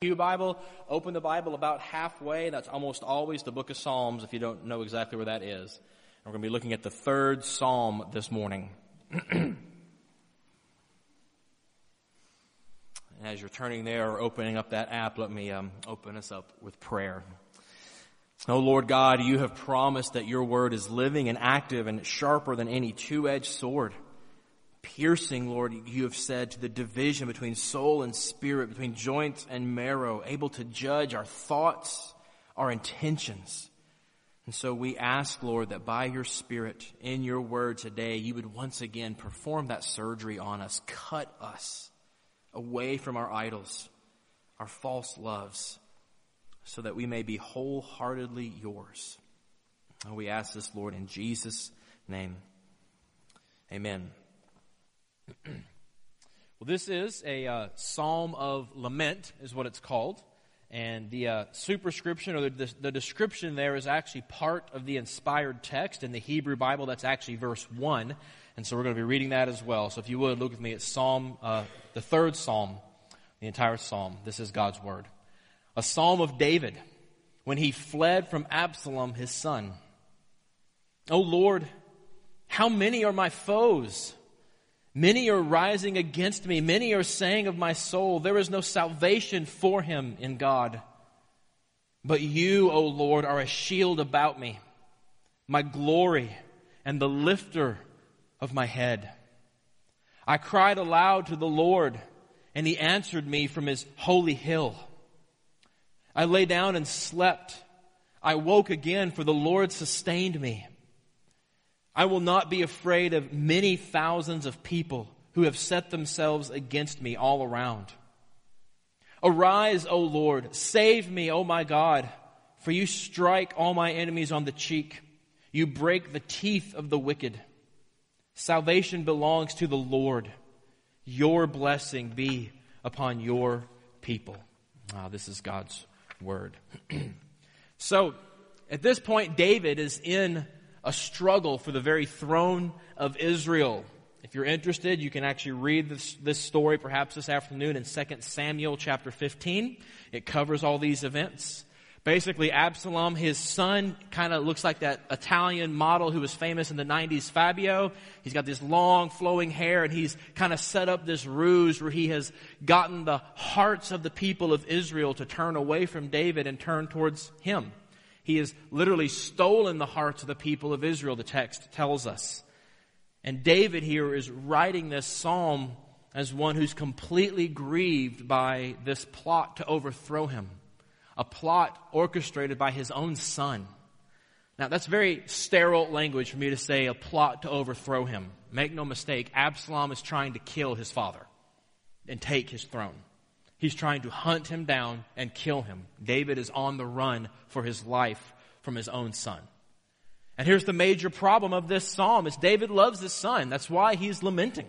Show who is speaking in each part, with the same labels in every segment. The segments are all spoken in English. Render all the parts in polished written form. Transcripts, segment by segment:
Speaker 1: Pew Bible, open the Bible about halfway. That's almost always the book of Psalms if you don't know exactly where that is. And we're going to be looking at the 3rd Psalm this morning. As you're turning there or opening up that app, let me open us up with prayer. Oh Lord God, you have promised that your word is living and active and sharper than any two-edged sword. Piercing, Lord, you have said, to the division between soul and spirit, between joints and marrow, able to judge our thoughts, our intentions. And so we ask, Lord, that by your Spirit in your word today, you would once again perform that surgery on us, cut us away from our idols, our false loves, so that we may be wholeheartedly yours. And we ask this, Lord, in Jesus' name. Amen. Well, this is a psalm of lament, is what it's called. And the superscription, or the description there, is actually part of the inspired text in the Hebrew Bible. That's actually verse 1. And so we're going to be reading that as well. So if you would, look with me at the 3rd Psalm, the entire psalm. This is God's word. A psalm of David when he fled from Absalom, his son. O Lord, how many are my foes? Many are rising against me. Many are saying of my soul, there is no salvation for him in God. But you, O Lord, are a shield about me, my glory and the lifter of my head. I cried aloud to the Lord, and he answered me from his holy hill. I lay down and slept. I woke again, for the Lord sustained me. I will not be afraid of many thousands of people who have set themselves against me all around. Arise, O Lord, save me, O my God, for you strike all my enemies on the cheek. You break the teeth of the wicked. Salvation belongs to the Lord. Your blessing be upon your people. This is God's word. So, at this point, David is in a struggle for the very throne of Israel. If you're interested, you can actually read this story perhaps this afternoon in 2 Samuel chapter 15. It covers all these events. Basically, Absalom, his son, kind of looks like that Italian model who was famous in the 90s, Fabio. He's got this long flowing hair, and he's kind of set up this ruse where he has gotten the hearts of the people of Israel to turn away from David and turn towards him. He has literally stolen the hearts of the people of Israel, the text tells us. And David here is writing this psalm as one who's completely grieved by this plot to overthrow him. A plot orchestrated by his own son. Now, that's very sterile language for me to say, a plot to overthrow him. Make no mistake, Absalom is trying to kill his father and take his throne. He's trying to hunt him down and kill him. David is on the run for his life from his own son. And here's the major problem of this psalm is David loves his son. That's why he's lamenting.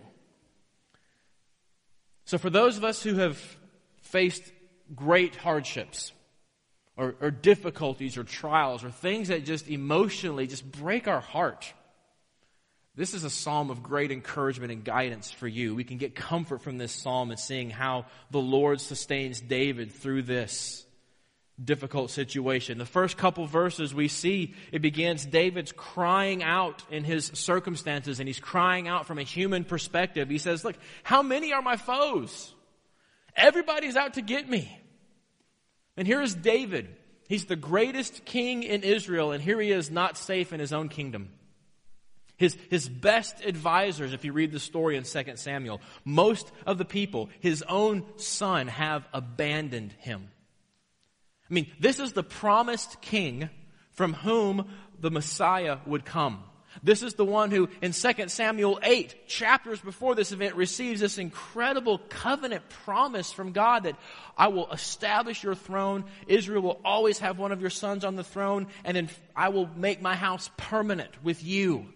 Speaker 1: So for those of us who have faced great hardships or difficulties or trials or things that just emotionally just break our heart, this is a psalm of great encouragement and guidance for you. We can get comfort from this psalm and seeing how the Lord sustains David through this difficult situation. The first couple verses we see, it begins David's crying out in his circumstances, and he's crying out from a human perspective. He says, look, how many are my foes? Everybody's out to get me. And here is David. He's the greatest king in Israel, and here he is not safe in his own kingdom. His best advisors, if you read the story in 2 Samuel, most of the people, his own son, have abandoned him. I mean, this is the promised king from whom the Messiah would come. This is the one who, in 2 Samuel 8, chapters before this event, receives this incredible covenant promise from God that I will establish your throne, Israel will always have one of your sons on the throne, and then I will make my house permanent with you.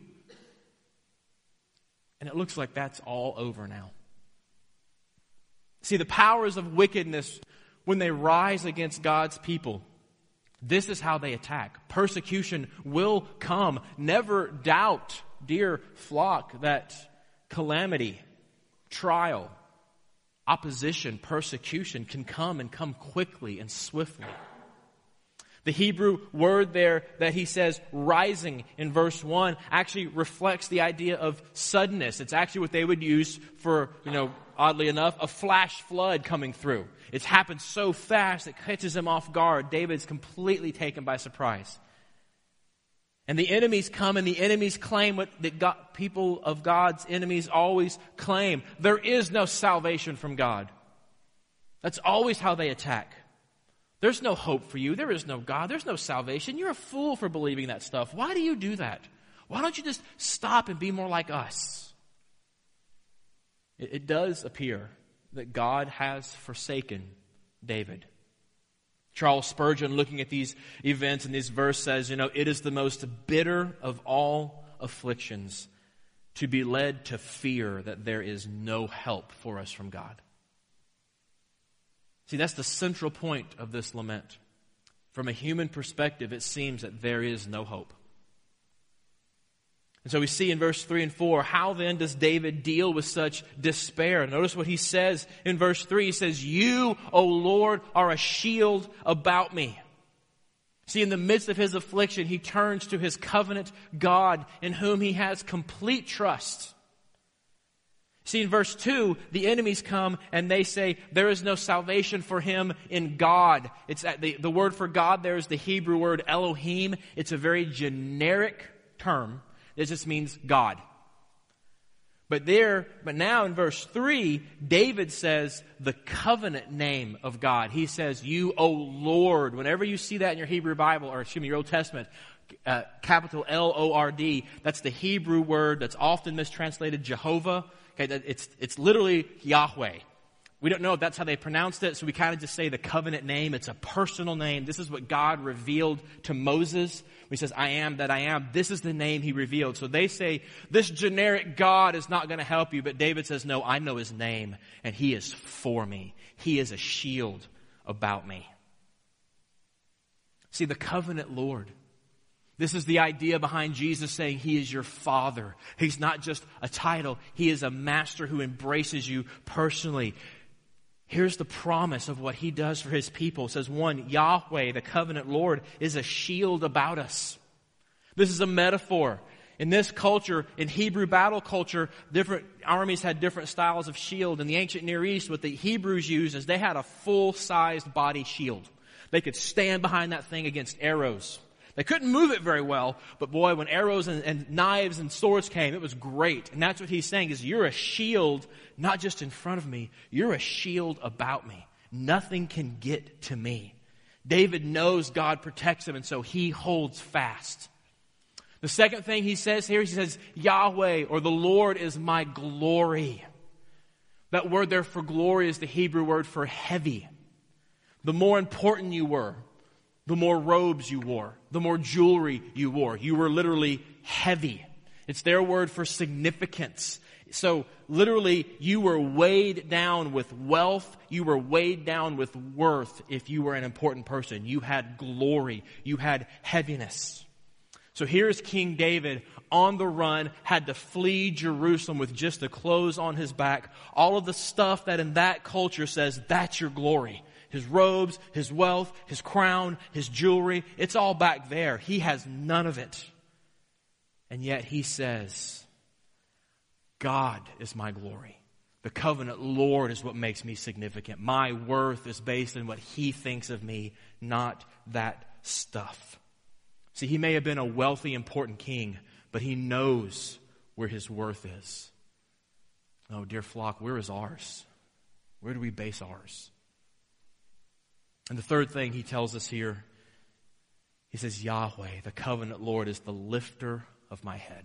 Speaker 1: And it looks like that's all over now. See, the powers of wickedness, when they rise against God's people, this is how they attack. Persecution will come. Never doubt, dear flock, that calamity, trial, opposition, persecution can come and come quickly and swiftly. The Hebrew word there that he says rising in verse 1 actually reflects the idea of suddenness. It's actually what they would use for, oddly enough, a flash flood coming through. It's happened so fast it catches him off guard. David's completely taken by surprise. And the enemies come and the enemies claim what people of God's enemies always claim. There is no salvation from God. That's always how they attack. There's no hope for you. There is no God. There's no salvation. You're a fool for believing that stuff. Why do you do that? Why don't you just stop and be more like us? It does appear that God has forsaken David. Charles Spurgeon, looking at these events in this verse, says, it is the most bitter of all afflictions to be led to fear that there is no help for us from God. See, that's the central point of this lament. From a human perspective, it seems that there is no hope. And so we see in verse 3 and 4, how then does David deal with such despair? Notice what he says in verse 3. He says, "You, O Lord, are a shield about me." See, in the midst of his affliction, he turns to his covenant God in whom he has complete trust. See, in verse 2, the enemies come and they say there is no salvation for him in God. It's the word for God there is the Hebrew word Elohim. It's a very generic term. It just means God. But now in verse 3, David says the covenant name of God. He says, "You, O Lord." Whenever you see that in your Hebrew Bible, or your Old Testament, capital L-O-R-D, that's the Hebrew word that's often mistranslated Jehovah. Okay, it's literally Yahweh. We don't know if that's how they pronounced it, so we kind of just say the covenant name. It's a personal name. This is what God revealed to Moses. He says, "I am that I am." This is the name he revealed. So they say, this generic God is not going to help you. But David says, no, I know his name, and he is for me. He is a shield about me. See, the covenant Lord. This is the idea behind Jesus saying he is your father. He's not just a title. He is a master who embraces you personally. Here's the promise of what he does for his people. It says, 1, Yahweh, the covenant Lord, is a shield about us. This is a metaphor. In this culture, in Hebrew battle culture, different armies had different styles of shield. In the ancient Near East, what the Hebrews used is they had a full-sized body shield. They could stand behind that thing against arrows. They couldn't move it very well, but boy, when arrows and knives and swords came, it was great. And that's what he's saying is you're a shield, not just in front of me, you're a shield about me. Nothing can get to me. David knows God protects him, and so he holds fast. The second thing he says here, he says, Yahweh, or the Lord, is my glory. That word there for glory is the Hebrew word for heavy. The more important you were, the more robes you wore, the more jewelry you wore. You were literally heavy. It's their word for significance. So literally, you were weighed down with wealth. You were weighed down with worth if you were an important person. You had glory. You had heaviness. So here's King David on the run, had to flee Jerusalem with just the clothes on his back. All of the stuff that in that culture says, that's your glory. His robes, his wealth, his crown, his jewelry, it's all back there. He has none of it. And yet he says, God is my glory. The covenant Lord is what makes me significant. My worth is based on what he thinks of me, not that stuff. See, he may have been a wealthy, important king, but he knows where his worth is. Oh, dear flock, where is ours? Where do we base ours? And the third thing he tells us here, he says, Yahweh, the covenant Lord, is the lifter of my head.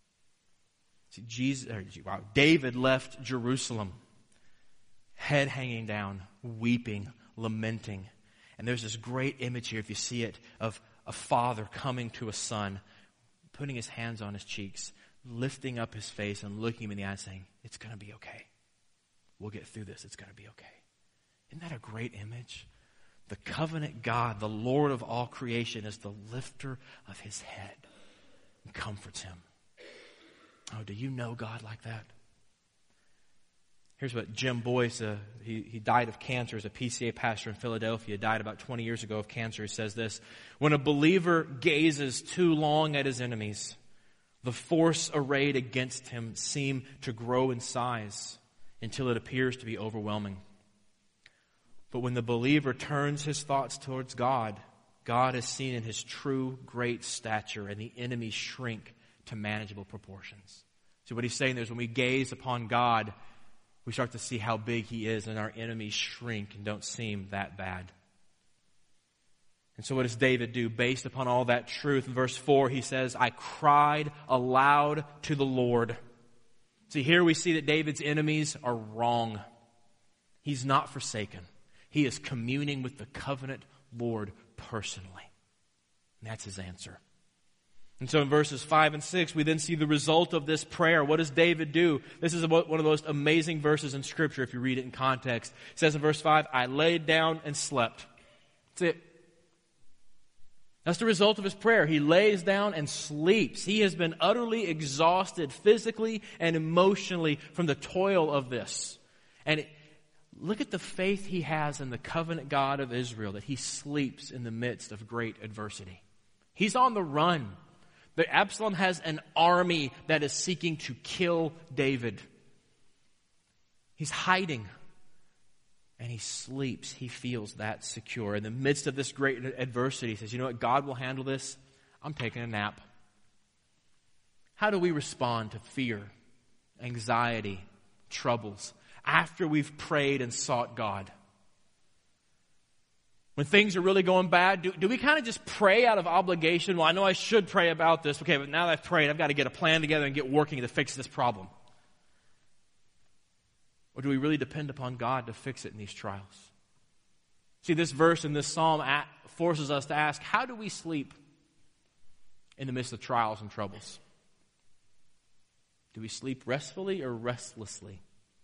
Speaker 1: See, David left Jerusalem, head hanging down, weeping, lamenting. And there's this great image here, if you see it, of a father coming to a son, putting his hands on his cheeks, lifting up his face and looking him in the eye saying, it's going to be okay. We'll get through this. It's going to be okay. Isn't that a great image? The covenant God, the Lord of all creation, is the lifter of his head and comforts him. Oh, do you know God like that? Here's what Jim Boyce, he died of cancer as a PCA pastor in Philadelphia, died about 20 years ago of cancer. He says this: when a believer gazes too long at his enemies, the force arrayed against him seem to grow in size until it appears to be overwhelming. But when the believer turns his thoughts towards God, God is seen in his true great stature, and the enemies shrink to manageable proportions. So what he's saying there is when we gaze upon God, we start to see how big he is, and our enemies shrink and don't seem that bad. And so what does David do? Based upon all that truth, in verse 4, he says, I cried aloud to the Lord. See, here we see that David's enemies are wrong. He's not forsaken. He is communing with the covenant Lord personally. And that's his answer. And so in verses 5 and 6, we then see the result of this prayer. What does David do? This is one of the most amazing verses in Scripture if you read it in context. It says in verse 5, I laid down and slept. That's it. That's the result of his prayer. He lays down and sleeps. He has been utterly exhausted physically and emotionally from the toil of this. And look at the faith he has in the covenant God of Israel, that he sleeps in the midst of great adversity. He's on the run. But Absalom has an army that is seeking to kill David. He's hiding. And he sleeps. He feels that secure. In the midst of this great adversity, he says, you know what? God will handle this. I'm taking a nap. How do we respond to fear, anxiety, troubles after we've prayed and sought God? When things are really going bad, do we kind of just pray out of obligation? Well, I know I should pray about this. Okay, but now that I've prayed, I've got to get a plan together and get working to fix this problem. Or do we really depend upon God to fix it in these trials? See, this verse in this psalm forces us to ask, how do we sleep in the midst of trials and troubles? Do we sleep restfully or restlessly?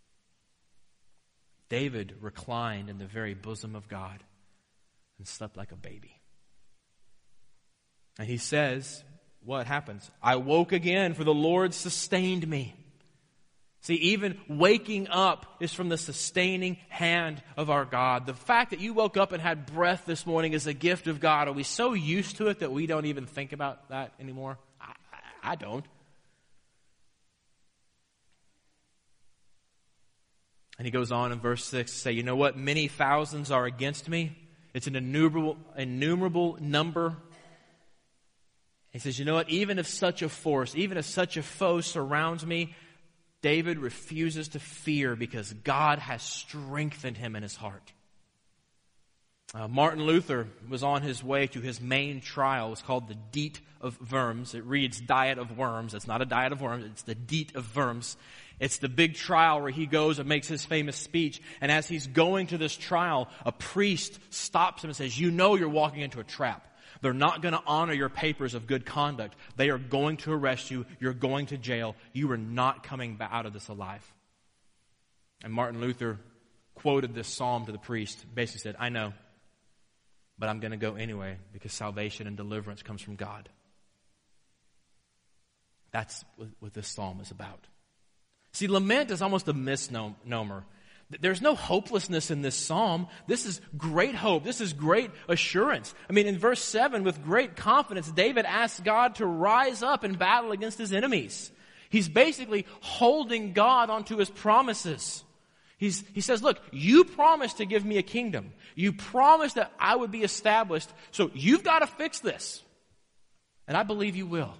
Speaker 1: David reclined in the very bosom of God and slept like a baby. And he says, what happens? I woke again, for the Lord sustained me. See, even waking up is from the sustaining hand of our God. The fact that you woke up and had breath this morning is a gift of God. Are we so used to it that we don't even think about that anymore? I don't. And he goes on in verse 6 to say, you know what? Many thousands are against me. It's an innumerable number. He says, you know what? Even if such a force, even if such a foe surrounds me, David refuses to fear because God has strengthened him in his heart. Martin Luther was on his way to his main trial. It was called the Diet of Worms. It reads Diet of Worms. It's not a diet of worms. It's the Diet of Worms. It's the big trial where he goes and makes his famous speech. And as he's going to this trial, a priest stops him and says, you know you're walking into a trap. They're not going to honor your papers of good conduct. They are going to arrest you. You're going to jail. You are not coming out of this alive. And Martin Luther quoted this psalm to the priest. Basically said, I know, but I'm going to go anyway because salvation and deliverance comes from God. That's what this psalm is about. See, lament is almost a misnomer. There's no hopelessness in this psalm. This is great hope. This is great assurance. I mean, in verse 7, with great confidence, David asks God to rise up and battle against his enemies. He's basically holding God onto his promises. He says, look, you promised to give me a kingdom. You promised that I would be established. So you've got to fix this. And I believe you will.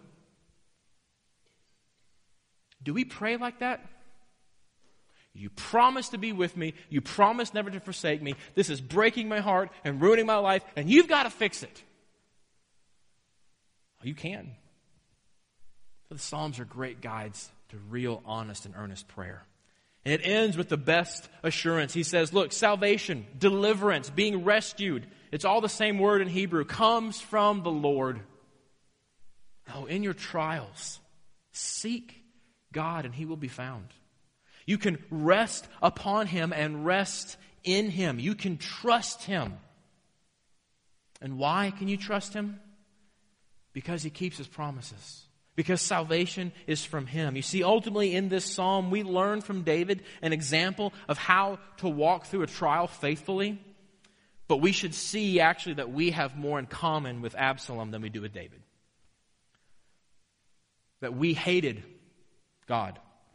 Speaker 1: Do we pray like that? You promised to be with me. You promised never to forsake me. This is breaking my heart and ruining my life, and you've got to fix it. Well, you can. But the Psalms are great guides to real, honest, and earnest prayer. And it ends with the best assurance. He says, look, salvation, deliverance, being rescued, it's all the same word in Hebrew, comes from the Lord. Oh, in your trials, seek God and He will be found. You can rest upon Him and rest in Him. You can trust Him. And why can you trust Him? Because He keeps His promises. because salvation is from Him. You see, ultimately in this psalm, we learn from David an example of how to walk through a trial faithfully. But we should see actually that we have more in common with Absalom than we do with David. That we hated God.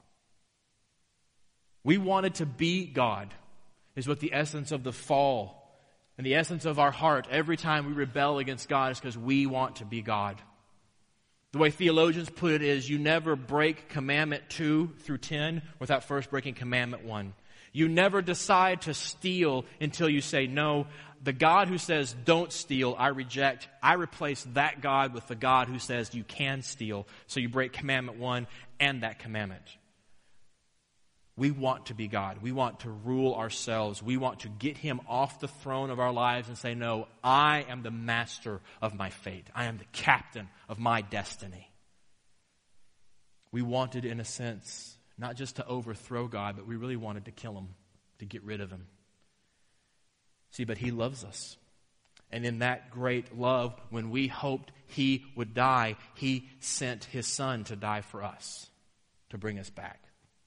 Speaker 1: We wanted to be God, is what the essence of the fall and the essence of our heart every time we rebel against God is because we want to be God. The way theologians put it is you never break commandment 2 through 10 without first breaking commandment 1. You never decide to steal until you say, no, the God who says don't steal, I reject. I replace that God with the God who says you can steal. So you break commandment 1 and that commandment. We want to be God. We want to rule ourselves. We want to get Him off the throne of our lives and say, no, I am the master of my fate. I am the captain of my destiny. We wanted, in a sense, not just to overthrow God, but we really wanted to kill Him, to get rid of Him. See, but He loves us. And in that great love, when we hoped He would die, He sent His Son to die for us, to bring us back.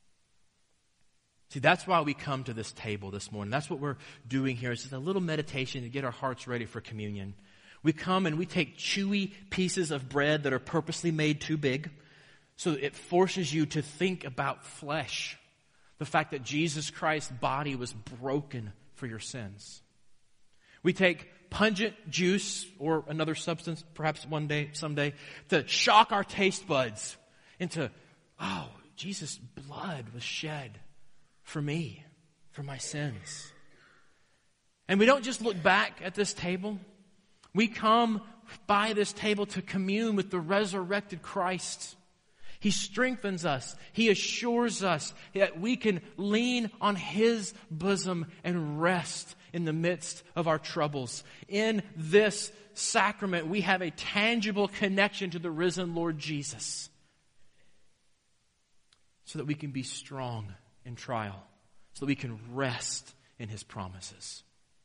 Speaker 1: See, that's why we come to this table this morning. That's what we're doing here. It's just a little meditation to get our hearts ready for communion. We come and we take chewy pieces of bread that are purposely made too big, so it forces you to think about flesh. The fact that Jesus Christ's body was broken for your sins. We take pungent juice or another substance, perhaps someday, to shock our taste buds into, oh, Jesus' blood was shed for me, for my sins. And we don't just look back at this table. We come by this table to commune with the resurrected Christ. He strengthens us. He assures us that we can lean on His bosom and rest in the midst of our troubles. In this sacrament, we have a tangible connection to the risen Lord Jesus, so that we can be strong in trial, so that we can rest in His promises.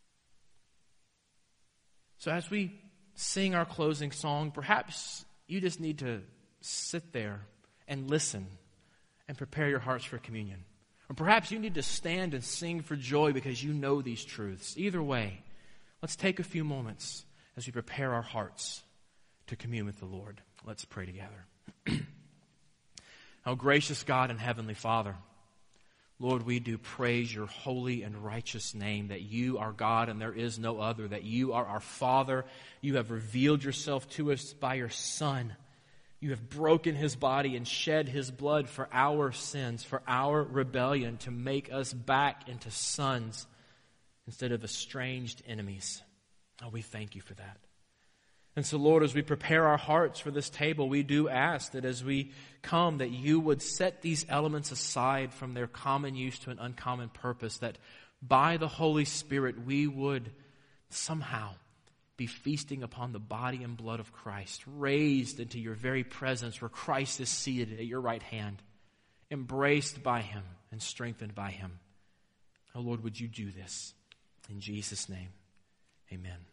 Speaker 1: So as we sing our closing song, perhaps you just need to sit there and listen and prepare your hearts for communion. Or perhaps you need to stand and sing for joy because you know these truths. Either way, let's take a few moments as we prepare our hearts to commune with the Lord. Let's pray together. Oh, gracious God and Heavenly Father, Lord, we do praise your holy and righteous name, that you are God and there is no other, that you are our Father. You have revealed yourself to us by your Son. You have broken His body and shed His blood for our sins, for our rebellion, to make us back into sons instead of estranged enemies. Oh, we thank you for that. And so, Lord, as we prepare our hearts for this table, we do ask that as we come, that you would set these elements aside from their common use to an uncommon purpose, that by the Holy Spirit we would somehow be feasting upon the body and blood of Christ, raised into your very presence where Christ is seated at your right hand, embraced by Him and strengthened by Him. Oh, Lord, would you do this? In Jesus' name, amen.